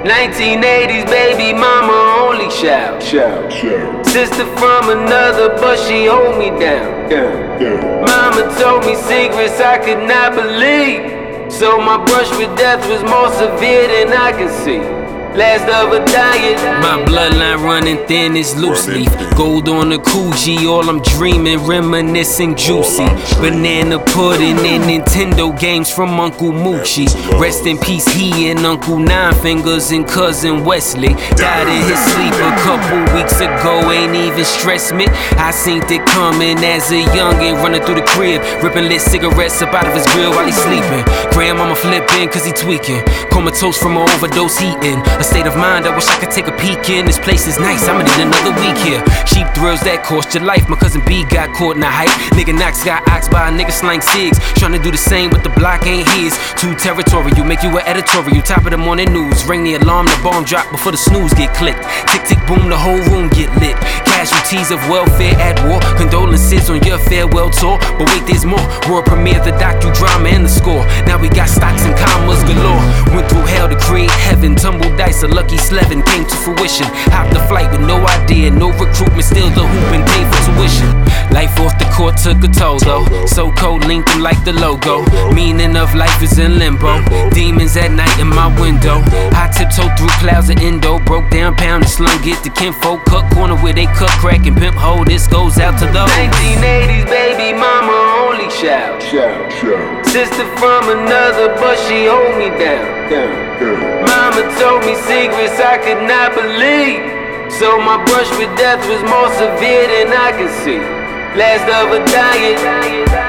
1980s baby mama only shout. Sister from another, but she hold me down. Mama told me secrets I could not believe, so my brush with death was more severe than I can see. Last of a diet. My bloodline running thin as loose leaf. Gold on the Coogee, all I'm dreaming, reminiscing juicy. Banana pudding and Nintendo games from Uncle Moochie. Rest in peace, he and Uncle Nine Fingers and Cousin Wesley. Died in his sleep a couple weeks ago, ain't even stressed me. I seen it coming as a youngin', running through the crib, ripping lit cigarettes up out of his grill while he sleeping. Grandmama flipping cause he tweaking, comatose from an overdose heating. A state of mind I wish I could take a peek in. This place is nice, I'ma need another week here. Cheap thrills that cost your life. My cousin B got caught in the hype. Nigga Knox got oxed by a nigga slang cigs, trying to do the same but the block ain't his. Too territorial, make you an editorial. Top of the morning news, ring the alarm, the bomb drop before the snooze get clicked. Tick tick boom, the whole room get lit. Casualties of welfare at war, condolences on your farewell tour. But wait, there's more. World premiere, the docudrama and the score. Now we got stocks and commas galore. Went through hell to create heaven, tumbled dice, a lucky slevin came to fruition. Hopped the flight with no idea, no recruitment, still the hoop and paid for tuition. Life off the court took a toll though, so cold linked like the logo. Meaning of life is in limbo, demons at night in my window. I tiptoed through clouds of endo, broke down pound and slung it to kinfolk. Cut corner where they cut crack and pimp hole, this goes out to those 1980s baby mama only shout. Sister from another, but she hold me down. Mama told me secrets I could not believe, so my brush with death was more severe than I could see. Last of a diet.